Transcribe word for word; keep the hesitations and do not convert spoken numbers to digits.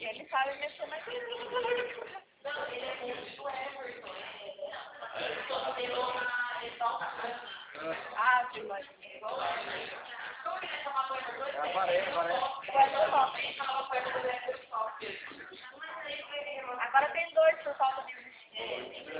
Ele sabe mexer mais que eu. Não, ele é muito Everton. Ele só tem uma... Ele só ah, que mais. Aparece, aparece. Agora tem dois por falta de existência.